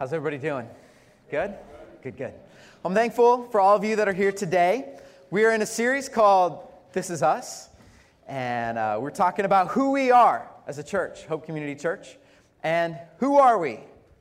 How's everybody doing? Good? Good. I'm thankful for all of you that are here today. We are in a series called This Is Us, and we're talking about who we are as a church, Hope Community Church. And who are we?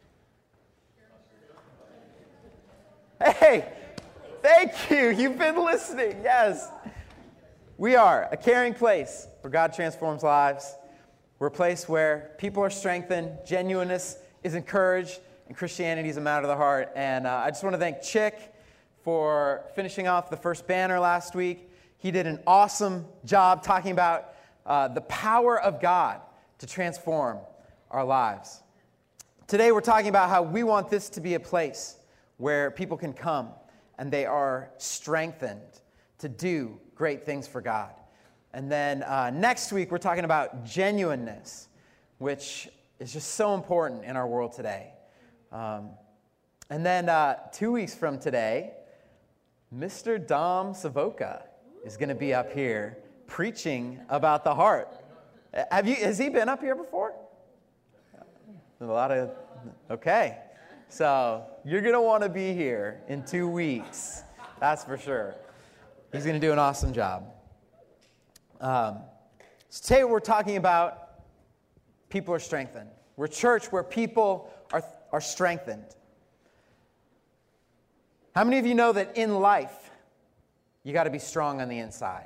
Hey, thank you. You've been listening. Yes. We are a caring place where God transforms lives. We're a place where people are strengthened, genuineness is encouraged, and Christianity is a matter of the heart. And I just want to thank Chick for finishing off the first banner last week. He did an awesome job talking about the power of God to transform our lives. Today we're talking about how we want this to be a place where people can come and they are strengthened to do great things for God. And then next week we're talking about genuineness, which is just so important in our world today. And then 2 weeks from today, Mr. Dom Savoca is going to be up here preaching about the heart. Has he been up here before? Okay. So you're going to want to be here in 2 weeks. That's for sure. He's going to do an awesome job. So today we're talking about people are strengthened. We're a church where people are strengthened. How many of you know that in life, you got to be strong on the inside?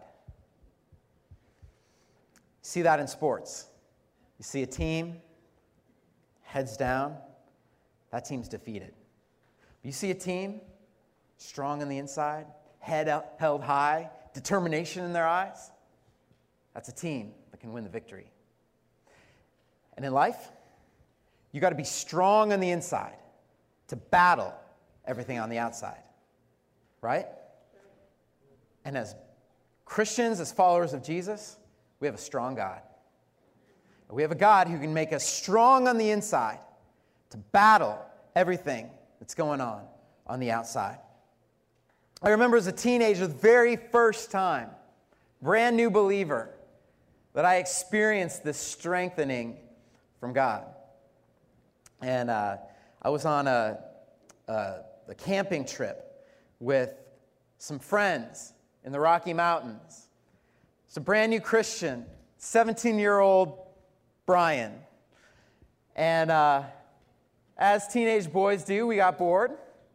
See that in sports. You see a team, heads down, that team's defeated. You see a team, strong on the inside, head up, held high, determination in their eyes, that's a team that can win the victory. And in life, you got to be strong on the inside to battle everything on the outside, right? And as Christians, as followers of Jesus, we have a strong God. We have a God who can make us strong on the inside to battle everything that's going on the outside. I remember as a teenager, the very first time, brand new believer, that I experienced this strengthening from God. And I was on a camping trip with some friends in the Rocky Mountains. It's a brand new Christian, 17-year-old Brian. And as teenage boys do, we got bored.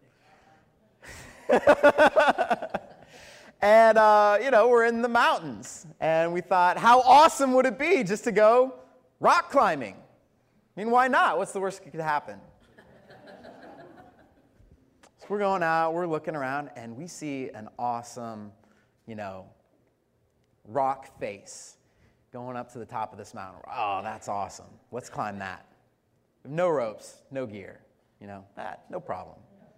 And, we're in the mountains. And we thought, how awesome would it be just to go rock climbing? I mean, why not? What's the worst that could happen? So we're going out, we're looking around, and we see an awesome, rock face going up to the top of this mountain. Oh, that's awesome. Let's climb that. No ropes, no gear, no problem.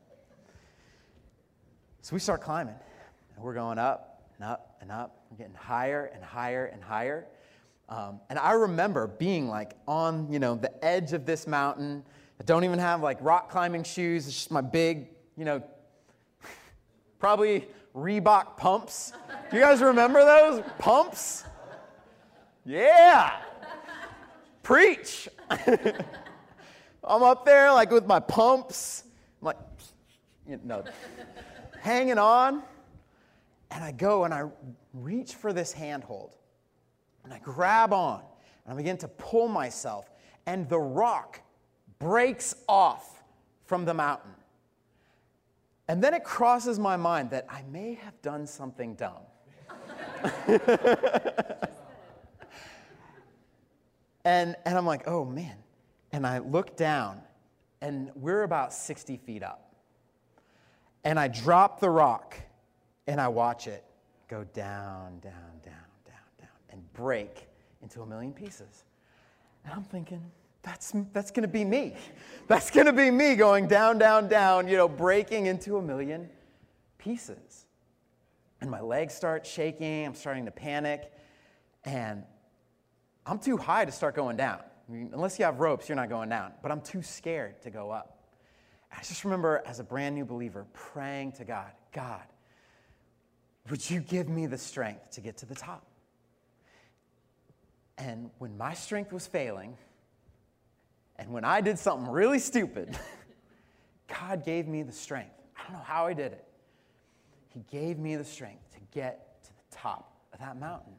So we start climbing, and we're going up and up and up. We're getting higher and higher and higher. And I remember being on, the edge of this mountain. I don't even have rock climbing shoes. It's just my big, probably Reebok pumps. Do you guys remember those pumps? Yeah. Preach. I'm up there with my pumps. I'm hanging on. And I go and I reach for this handhold. And I grab on, and I begin to pull myself, and the rock breaks off from the mountain. And then it crosses my mind that I may have done something dumb. and I'm like, oh, man. And I look down, and we're about 60 feet up. And I drop the rock, and I watch it go down, down, down, and break into a million pieces. And I'm thinking, that's going to be me. That's going to be me going down, down, down, breaking into a million pieces. And my legs start shaking. I'm starting to panic. And I'm too high to start going down. I mean, unless you have ropes, you're not going down. But I'm too scared to go up. And I just remember as a brand new believer praying to God, God, would you give me the strength to get to the top? And when my strength was failing, and when I did something really stupid, God gave me the strength. I don't know how I did it. He gave me the strength to get to the top of that mountain.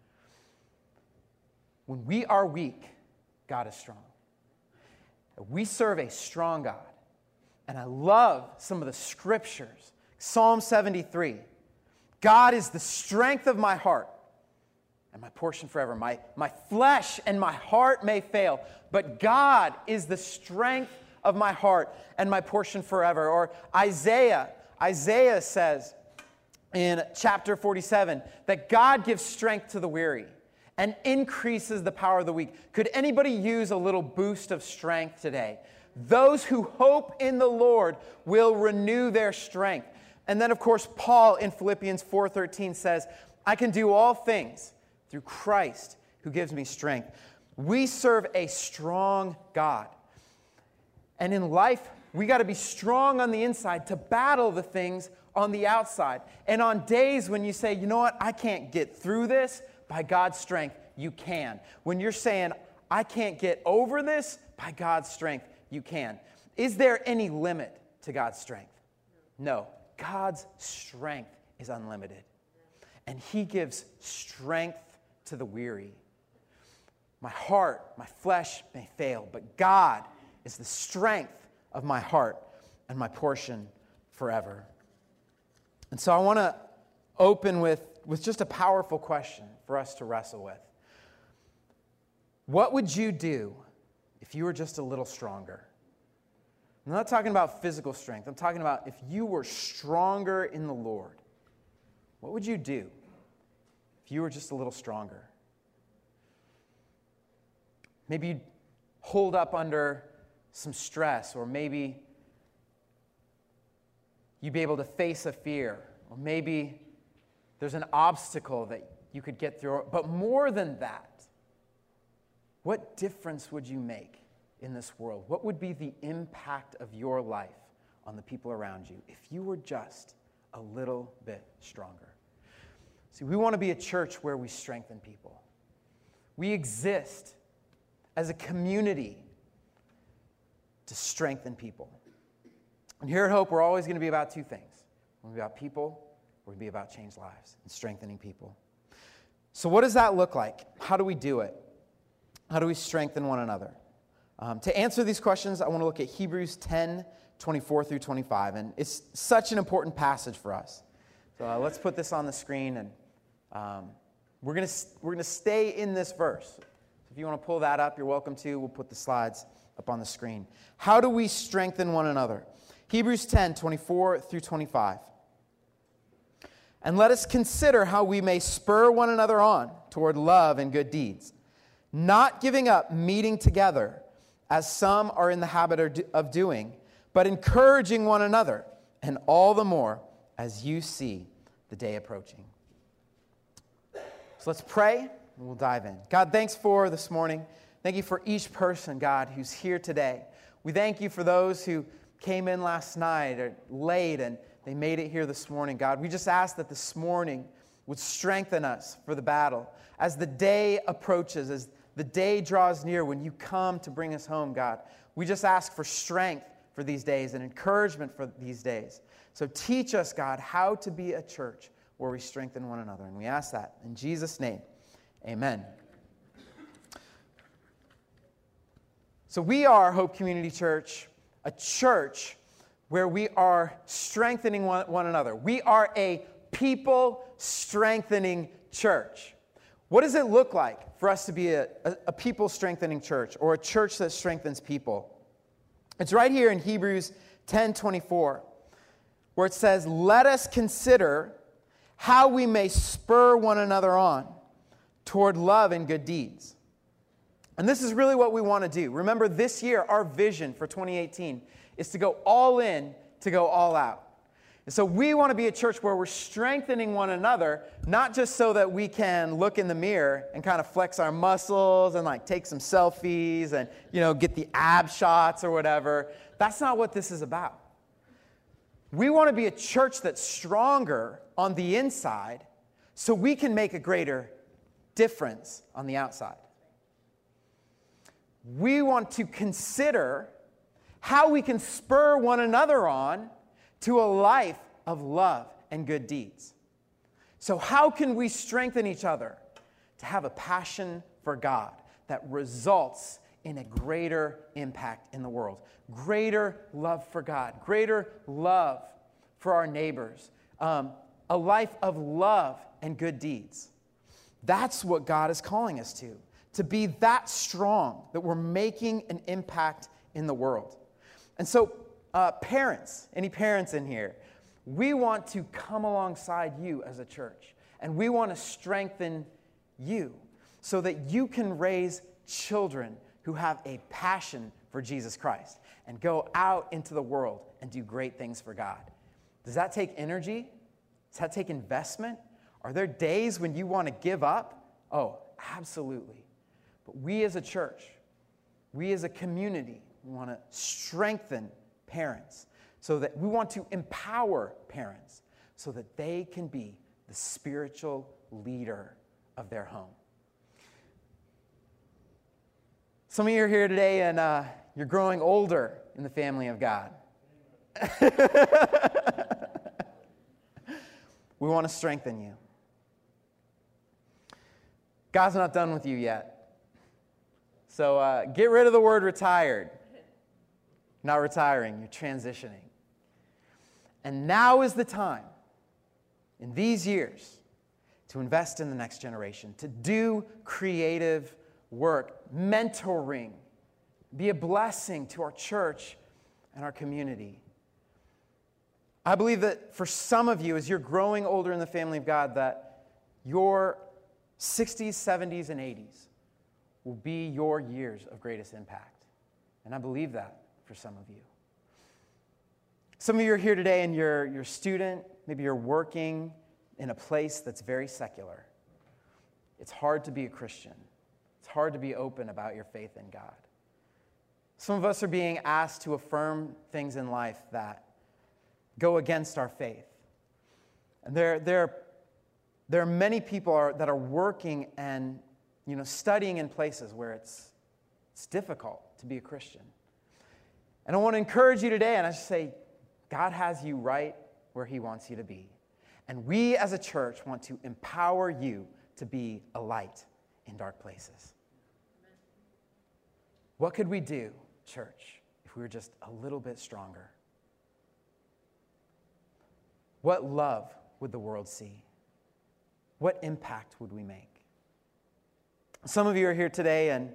When we are weak, God is strong. We serve a strong God. And I love some of the scriptures. Psalm 73. God is the strength of my heart and my portion forever. My flesh and my heart may fail, but God is the strength of my heart and my portion forever. Or Isaiah says in chapter 47 that God gives strength to the weary and increases the power of the weak. Could anybody use a little boost of strength today? Those who hope in the Lord will renew their strength. And then, of course, Paul in Philippians 4:13 says, I can do all things through Christ who gives me strength. We serve a strong God. And in life, we got to be strong on the inside to battle the things on the outside. And on days when you say, you know what, I can't get through this, by God's strength, you can. When you're saying, I can't get over this, by God's strength, you can. Is there any limit to God's strength? No. God's strength is unlimited. And He gives strength to the weary. My heart, my flesh may fail, but God is the strength of my heart and my portion forever. And so I want to open with just a powerful question for us to wrestle with. What would you do if you were just a little stronger? I'm not talking about physical strength. I'm talking about if you were stronger in the Lord. What would you do if you were just a little stronger? Maybe you'd hold up under some stress, or maybe you'd be able to face a fear, or maybe there's an obstacle that you could get through. But more than that, what difference would you make in this world? What would be the impact of your life on the people around you if you were just a little bit stronger? See, we want to be a church where we strengthen people. We exist as a community to strengthen people. And here at Hope, we're always going to be about two things. We're going to be about people, we're going to be about changed lives and strengthening people. So what does that look like? How do we do it? How do we strengthen one another? To answer these questions, I want to look at Hebrews 10, 24 through 25. And it's such an important passage for us. So let's put this on the screen. And we're going to stay in this verse. So if you want to pull that up, you're welcome to. We'll put the slides up on the screen. How do we strengthen one another? Hebrews 10, 24 through 25. And let us consider how we may spur one another on toward love and good deeds, not giving up meeting together, as some are in the habit of doing, but encouraging one another, and all the more as you see the day approaching. So let's pray, and we'll dive in. God, thanks for this morning. Thank you for each person, God, who's here today. We thank you for those who came in last night or late and they made it here this morning, God. We just ask that this morning would strengthen us for the battle. As the day approaches, as the day draws near when you come to bring us home, God, we just ask for strength for these days and encouragement for these days. So teach us, God, how to be a church where we strengthen one another. And we ask that in Jesus' name, amen. So we are Hope Community Church, a church where we are strengthening one another. We are a people-strengthening church. What does it look like for us to be a people-strengthening church, or a church that strengthens people? It's right here in Hebrews 10:24, where it says, let us consider how we may spur one another on toward love and good deeds. And this is really what we want to do. Remember, this year, our vision for 2018 is to go all in, to go all out. And so we want to be a church where we're strengthening one another, not just so that we can look in the mirror and kind of flex our muscles and like take some selfies and, get the ab shots or whatever. That's not what this is about. We want to be a church that's stronger on the inside so we can make a greater difference on the outside. We want to consider how we can spur one another on to a life of love and good deeds. So how can we strengthen each other to have a passion for God that results in a greater impact in the world, greater love for God, greater love for our neighbors, a life of love and good deeds? That's what God is calling us to be that strong that we're making an impact in the world. And so, parents, any parents in here, we want to come alongside you as a church, and we want to strengthen you so that you can raise children who have a passion for Jesus Christ and go out into the world and do great things for God. Does that take energy? Does that take investment? Are there days when you want to give up? Oh, absolutely. But we as a church, we as a community, we want to strengthen parents so that we want to empower parents so that they can be the spiritual leader of their home. Some of you are here today and you're growing older in the family of God. We want to strengthen you. God's not done with you yet. So get rid of the word retired. You're not retiring, you're transitioning. And now is the time, in these years, to invest in the next generation, to do creative work, mentoring, be a blessing to our church and our community. I believe that for some of you, as you're growing older in the family of God, that your 60s, 70s, and 80s will be your years of greatest impact. And I believe that for some of you. Some of you are here today and you're a student, maybe you're working in a place that's very secular. It's hard to be a Christian. It's hard to be open about your faith in God. Some of us are being asked to affirm things in life that go against our faith. And there are many people that are working and studying in places where it's difficult to be a Christian. And I want to encourage you today, and I just say, God has you right where He wants you to be. And we as a church want to empower you to be a light in dark places. What could we do, church, if we were just a little bit stronger? What love would the world see? What impact would we make? Some of you are here today and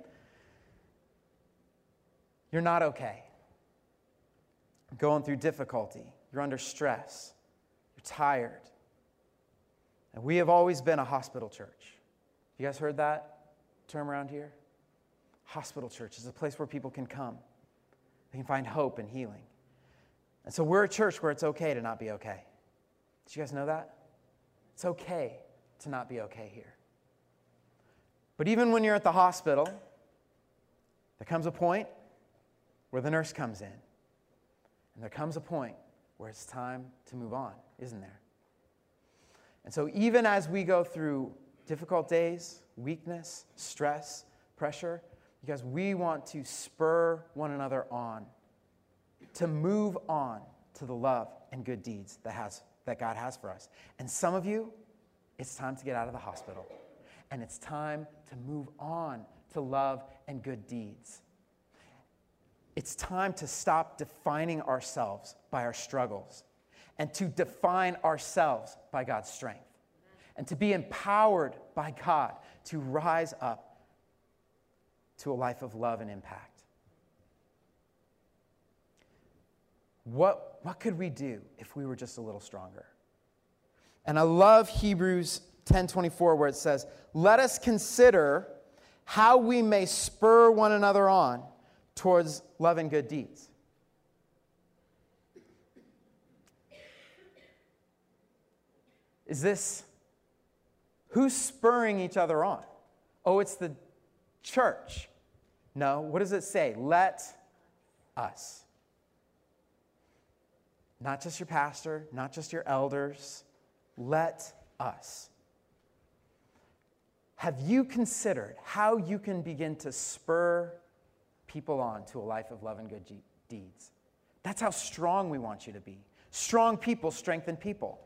you're not okay. You're going through difficulty. You're under stress. You're tired. And we have always been a hospital church. You guys heard that term around here? Hospital church is a place where people can come. They can find hope and healing. And so we're a church where it's okay to not be okay. Did you guys know that? It's okay to not be okay here. But even when you're at the hospital, there comes a point where the nurse comes in. And there comes a point where it's time to move on, isn't there? And so even as we go through difficult days, weakness, stress, pressure, because we want to spur one another on to move on to the love and good deeds that God has for us. And some of you, it's time to get out of the hospital. And it's time to move on to love and good deeds. It's time to stop defining ourselves by our struggles and to define ourselves by God's strength and to be empowered by God to rise up to a life of love and impact. What could we do if we were just a little stronger? And I love Hebrews 10:24 where it says, "Let us consider how we may spur one another on towards love and good deeds." Who's spurring each other on? Oh, it's the church. No, what does it say? Let us. Not just your pastor, not just your elders. Let us. Have you considered how you can begin to spur people on to a life of love and good deeds. That's how strong we want you to be. Strong people strengthen people.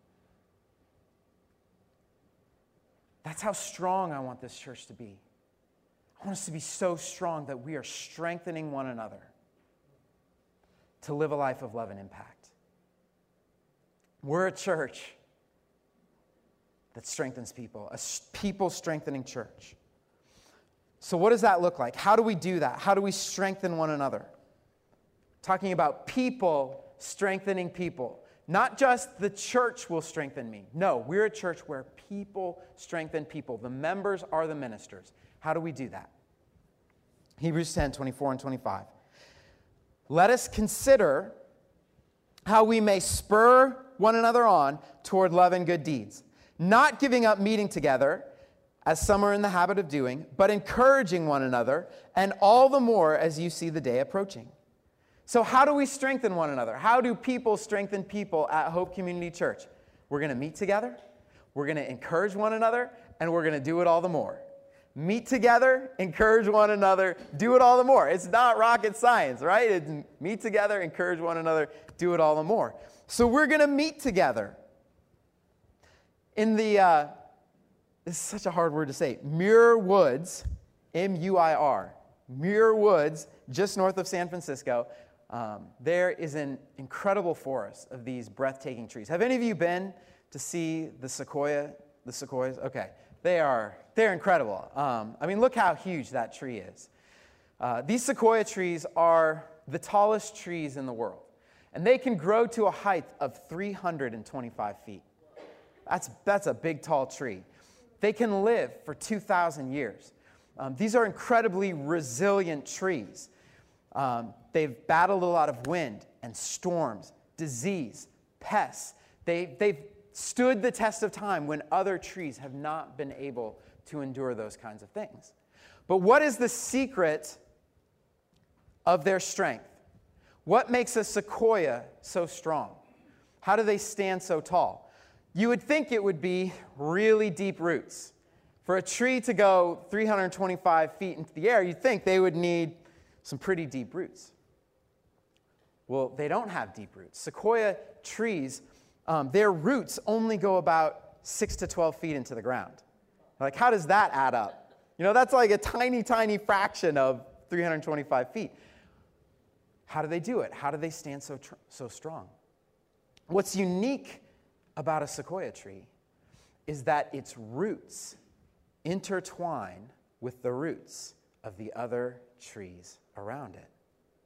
That's how strong I want this church to be. I want us to be so strong that we are strengthening one another to live a life of love and impact. We're a church that strengthens people, a people-strengthening church. So what does that look like? How do we do that? How do we strengthen one another? Talking about people strengthening people. Not just the church will strengthen me. No, we're a church where people strengthen people. The members are the ministers. How do we do that? Hebrews 10, 24 and 25. Let us consider how we may spur one another on toward love and good deeds, not giving up meeting together, as some are in the habit of doing, but encouraging one another, and all the more as you see the day approaching. So how do we strengthen one another? How do people strengthen people at Hope Community Church? We're going to meet together, we're going to encourage one another, and we're going to do it all the more. Meet together, encourage one another, do it all the more. It's not rocket science, right? It's meet together, encourage one another, do it all the more. So we're going to meet together in the, this is such a hard word to say, Muir Woods, M-U-I-R, Muir Woods, just north of San Francisco. There is an incredible forest of these breathtaking trees. Have any of you been to see the sequoias? Okay, they're incredible. I mean, look how huge that tree is. These sequoia trees are the tallest trees in the world, and they can grow to a height of 325 feet. That's a big, tall tree. They can live for 2,000 years. These are incredibly resilient trees. They've battled a lot of wind and storms, disease, pests. They've stood the test of time when other trees have not been able to endure those kinds of things. But what is the secret of their strength? What makes a sequoia so strong? How do they stand so tall? You would think it would be really deep roots. For a tree to go 325 feet into the air, you'd think they would need some pretty deep roots. Well, they don't have deep roots. Sequoia trees, their roots only go about 6 to 12 feet into the ground. Like, how does that add up? You know, that's like a tiny, tiny fraction of 325 feet. How do they do it? How do they stand so strong? What's unique about a sequoia tree is that its roots intertwine with the roots of the other trees around it.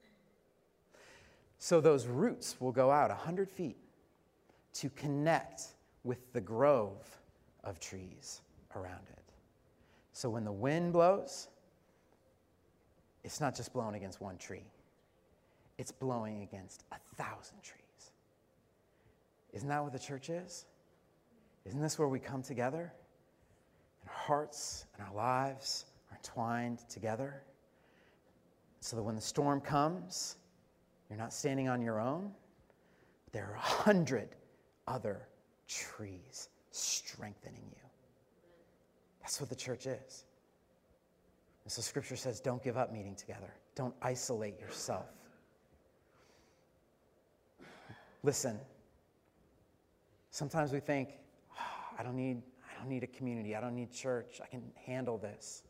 So those roots will go out 100 feet to connect with the grove of trees around it. So when the wind blows, it's not just blowing against one tree. It's blowing against 1,000 trees. Isn't that what the church is? Isn't this where we come together? And our hearts and our lives are entwined together. So that when the storm comes, you're not standing on your own. There are 100 other trees strengthening you. That's what the church is. And so Scripture says, don't give up meeting together. Don't isolate yourself. Listen, sometimes we think, I don't need a community. I don't need church. I can handle this.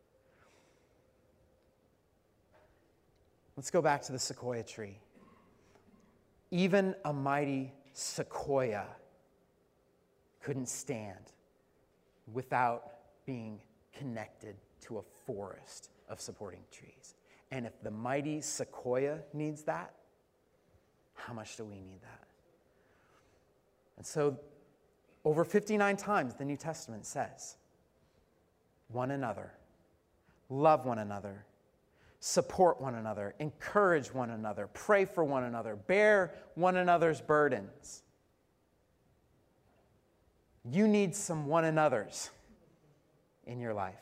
Let's go back to the sequoia tree. Even a mighty sequoia couldn't stand without being connected to a forest of supporting trees. And if the mighty sequoia needs that, how much do we need that? And so, over 59 times the New Testament says, one another, love one another, support one another, encourage one another, pray for one another, bear one another's burdens. You need some one another's in your life.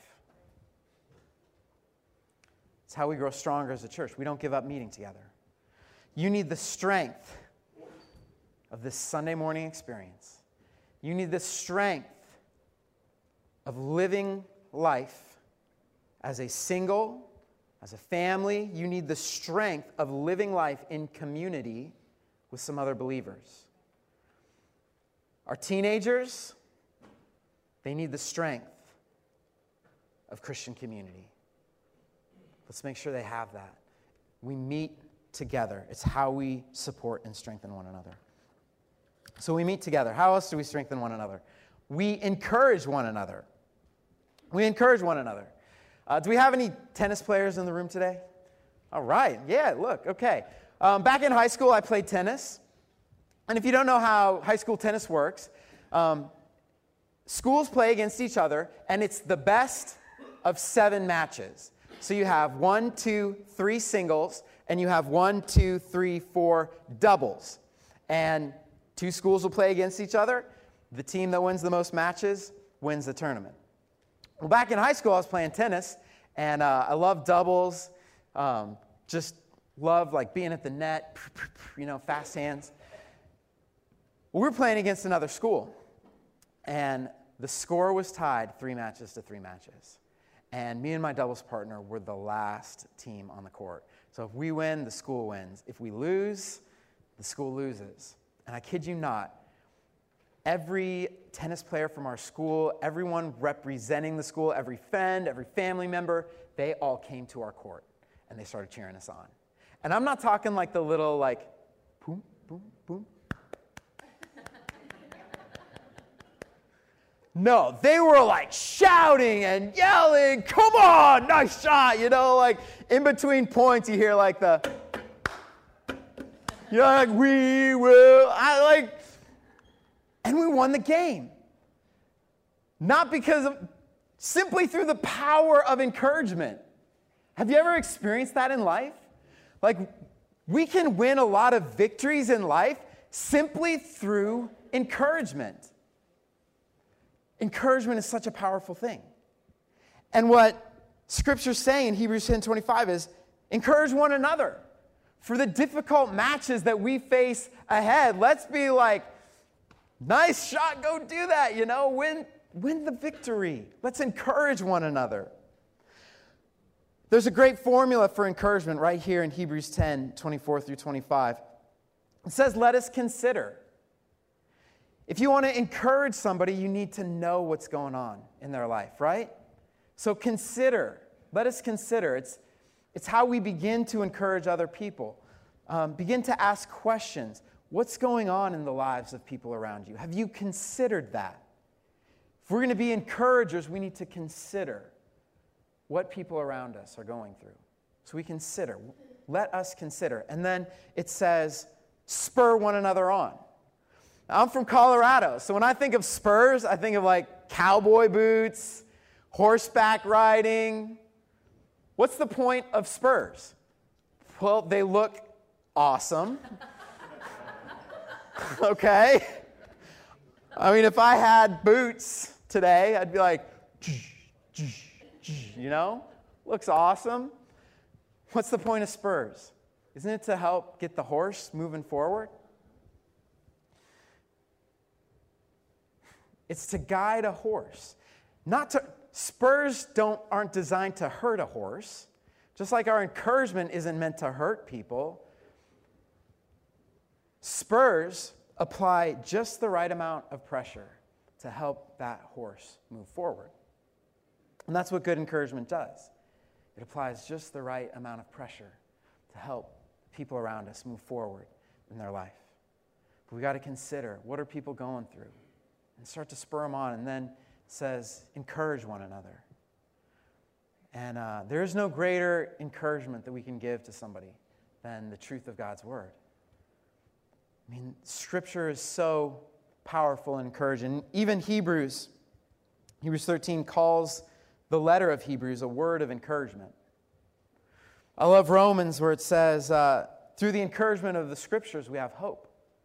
It's how we grow stronger as a church. We don't give up meeting together. You need the strength of this Sunday morning experience. You need the strength of living life as a single, As a family, you need the strength of living life in community with some other believers. Our teenagers, they need the strength of Christian community. Let's make sure they have that. We meet together. It's how we support and strengthen one another. So we meet together. How else do we strengthen one another? We encourage one another. We encourage one another. Do we have any tennis players in the room today? All right. Yeah, look, okay. Back in high school, I played tennis. And if you don't know how high school tennis works, schools play against each other, and it's the best of 7 matches. So you have 1, 2, 3 singles, and you have 1, 2, 3, 4 doubles. And 2 schools will play against each other. The team that wins the most matches wins the tournament. Well, back in high school, I was playing tennis, and I love doubles. Just love like being at the net, fast hands. Well, we were playing against another school, and the score was tied 3 matches to 3 matches. And me and my doubles partner were the last team on the court. So if we win, the school wins. If we lose, the school loses. And I kid you not, every tennis player from our school, everyone representing the school, every friend, every family member, they all came to our court, and they started cheering us on. And I'm not talking like the little, boom, boom, boom. No, they were shouting and yelling, come on, nice shot, in between points you hear we will, and we won the game. Not simply through the power of encouragement. Have you ever experienced that in life? We can win a lot of victories in life simply through encouragement. Encouragement is such a powerful thing. And what Scripture's saying in Hebrews 10:25 is, encourage one another. For the difficult matches that we face ahead, let's be nice shot, go do that, win the victory. Let's encourage one another. There's a great formula for encouragement right here in Hebrews 10:24 through 25. It says, let us consider. If you want to encourage somebody, you need to know what's going on in their life, right? So consider. Let us consider. It's how we begin to encourage other people. Begin to ask questions. What's going on in the lives of people around you? Have you considered that? If we're going to be encouragers, we need to consider what people around us are going through. So we consider. Let us consider. And then it says, spur one another on. Now, I'm from Colorado, so when I think of spurs, I think of cowboy boots, horseback riding. What's the point of spurs? Well, they look awesome. Okay? I mean, if I had boots today, I'd be looks awesome. What's the point of spurs? Isn't it to help get the horse moving forward? It's to guide a horse. Spurs aren't designed to hurt a horse. Just like our encouragement isn't meant to hurt people. Spurs apply just the right amount of pressure to help that horse move forward. And that's what good encouragement does. It applies just the right amount of pressure to help people around us move forward in their life. But we got to consider, what are people going through? And start to spur them on. And then it says, encourage one another. And there is no greater encouragement that we can give to somebody than the truth of God's word. I mean, Scripture is so powerful and encouraging. Even Hebrews 13 calls the letter of Hebrews a word of encouragement. I love Romans where it says, through the encouragement of the Scriptures, we have hope.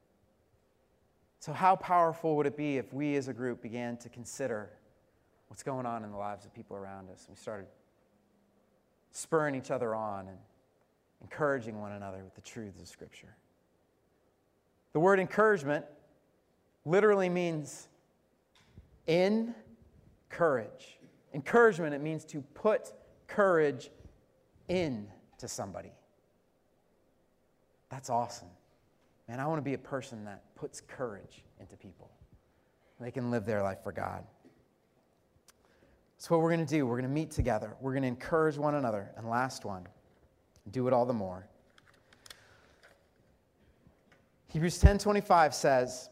So how powerful would it be if we as a group began to consider what's going on in the lives of people around us? We started spurring each other on and encouraging one another with the truths of Scripture. The word encouragement literally means encourage. Encouragement, it means to put courage into somebody. That's awesome. Man, I want to be a person that puts courage into people. They can live their life for God. So what we're going to do, we're going to meet together. We're going to encourage one another. And last one, do it all the more. Hebrews 10:25 says,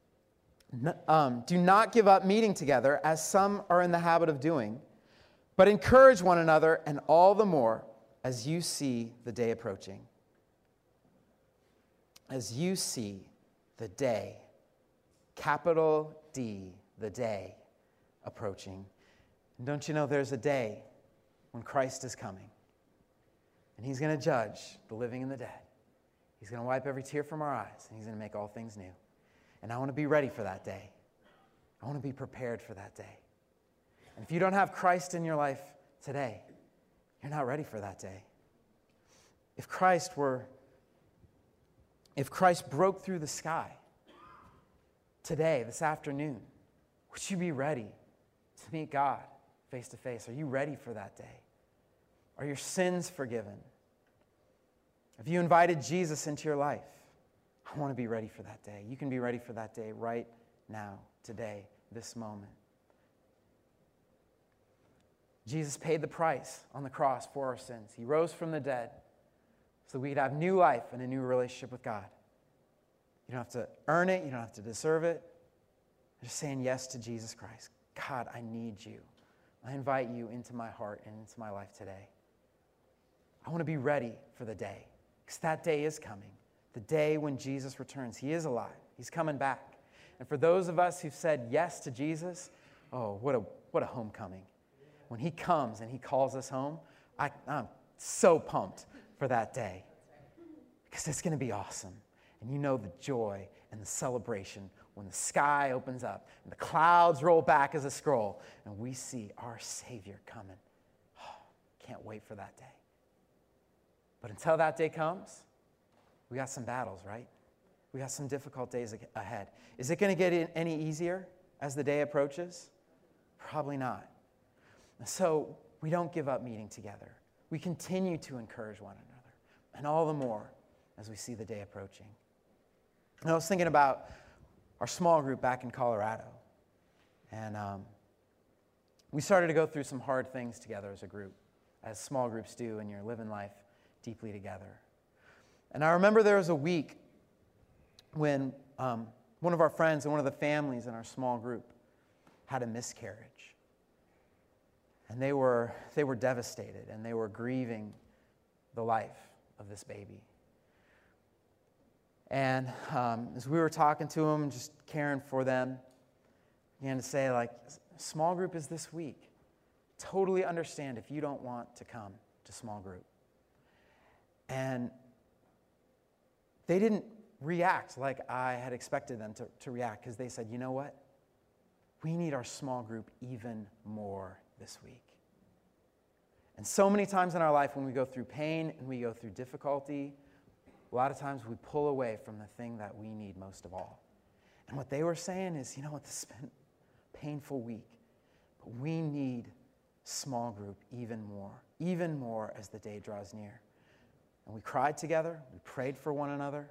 do not give up meeting together as some are in the habit of doing, but encourage one another, and all the more as you see the day approaching. As you see the day, capital D, the day approaching. And don't you know there's a day when Christ is coming, and he's going to judge the living and the dead. He's going to wipe every tear from our eyes, and he's going to make all things new. And I want to be ready for that day. I want to be prepared for that day. And if you don't have Christ in your life today, you're not ready for that day. If Christ broke through the sky today, this afternoon, would you be ready to meet God face to face? Are you ready for that day? Are your sins forgiven? Have you invited Jesus into your life? I want to be ready for that day. You can be ready for that day right now, today, this moment. Jesus paid the price on the cross for our sins. He rose from the dead so we'd have new life and a new relationship with God. You don't have to earn it. You don't have to deserve it. You're just saying yes to Jesus Christ. God, I need you. I invite you into my heart and into my life today. I want to be ready for the day, because that day is coming. The day when Jesus returns. He is alive. He's coming back. And for those of us who've said yes to Jesus, oh, what a homecoming. When he comes and he calls us home, I'm so pumped for that day, because it's going to be awesome. And you know the joy and the celebration when the sky opens up and the clouds roll back as a scroll and we see our Savior coming. Oh, can't wait for that day. But until that day comes, we got some battles, right? We got some difficult days ahead. Is it going to get any easier as the day approaches? Probably not. So we don't give up meeting together. We continue to encourage one another, and all the more as we see the day approaching. And I was thinking about our small group back in Colorado, and we started to go through some hard things together as a group, as small groups do, and you're living life deeply together. And I remember there was a week when one of our friends and one of the families in our small group had a miscarriage. And they were devastated, and they were grieving the life of this baby. And as we were talking to them, just caring for them, began to say, like, small group is this week. Totally understand if you don't want to come to small group. And they didn't react like I had expected them to react, because they said, you know what? We need our small group even more this week. And so many times in our life when we go through pain and we go through difficulty, a lot of times we pull away from the thing that we need most of all. And what they were saying is, you know what, this has been a painful week, but we need small group even more as the day draws near. And we cried together, we prayed for one another.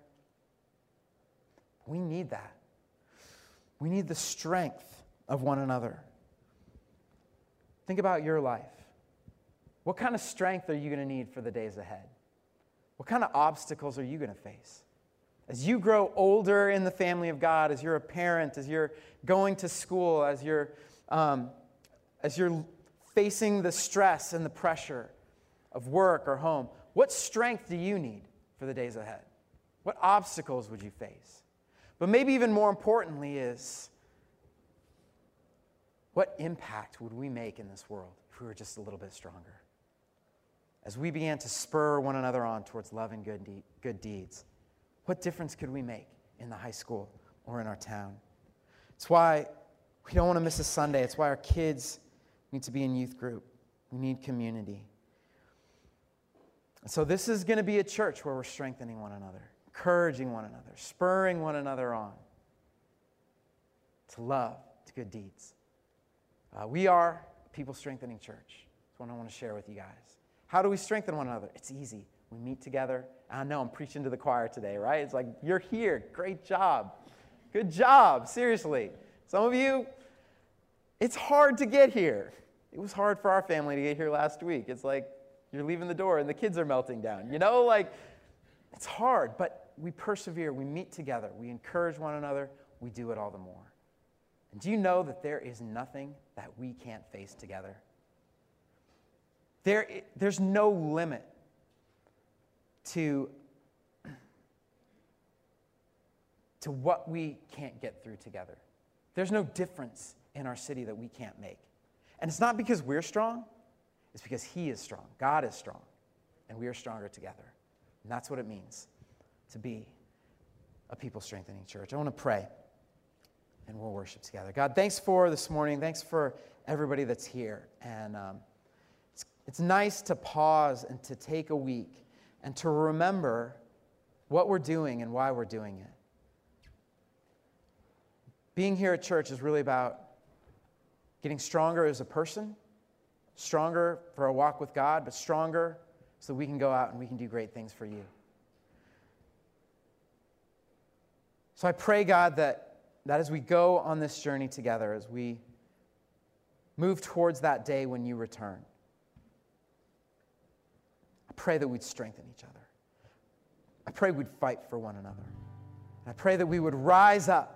We need that. We need the strength of one another. Think about your life. What kind of strength are you going to need for the days ahead? What kind of obstacles are you going to face? As you grow older in the family of God, as you're a parent, as you're going to school, as you're facing the stress and the pressure of work or home, what strength do you need for the days ahead? What obstacles would you face? But maybe even more importantly is, what impact would we make in this world if we were just a little bit stronger? As we began to spur one another on towards love and good deeds, what difference could we make in the high school or in our town? It's why we don't want to miss a Sunday. It's why our kids need to be in youth group. We need community. And so this is going to be a church where we're strengthening one another, encouraging one another, spurring one another on to love, to good deeds. We are a people strengthening church. That's what I want to share with you guys. How do we strengthen one another? It's easy. We meet together. I know I'm preaching to the choir today, right? It's like, you're here. Great job. Good job. Seriously. Some of you, it's hard to get here. It was hard for our family to get here last week. It's like you're leaving the door and the kids are melting down. Like, it's hard, but we persevere. We meet together. We encourage one another. We do it all the more. And do you know that there is nothing that we can't face together? There's no limit to what we can't get through together. There's no difference in our city that we can't make. And it's not because we're strong, it's because He is strong. God is strong, and we are stronger together. And that's what it means to be a people-strengthening church. I want to pray, and we'll worship together. God, thanks for this morning. Thanks for everybody that's here. And it's nice to pause and to take a week and to remember what we're doing and why we're doing it. Being here at church is really about getting stronger as a person, stronger for a walk with God, but stronger so we can go out and we can do great things for you. So I pray, God, that as we go on this journey together, as we move towards that day when you return, I pray that we'd strengthen each other. I pray we'd fight for one another. I pray that we would rise up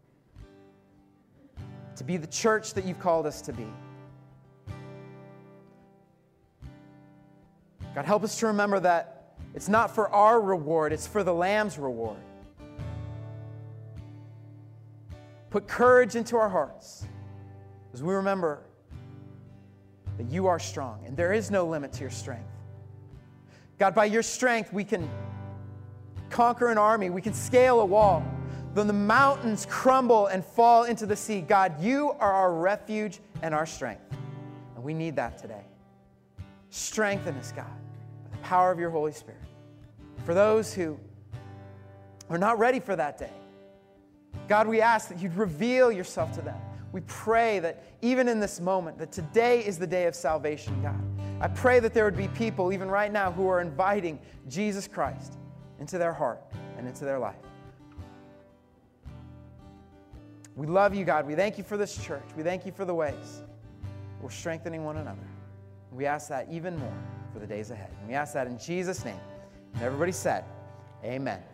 to be the church that you've called us to be. God, help us to remember that it's not for our reward, it's for the Lamb's reward. Put courage into our hearts as we remember that you are strong and there is no limit to your strength. God, by your strength, we can conquer an army. We can scale a wall. When the mountains crumble and fall into the sea, God, you are our refuge and our strength. And we need that today. Strengthen us, God, by the power of your Holy Spirit. For those who are not ready for that day, God, we ask that you'd reveal yourself to them. We pray that even in this moment, that today is the day of salvation, God. I pray that there would be people, even right now, who are inviting Jesus Christ into their heart and into their life. We love you, God. We thank you for this church. We thank you for the ways we're strengthening one another. We ask that even more for the days ahead. And we ask that in Jesus' name. And everybody said, amen.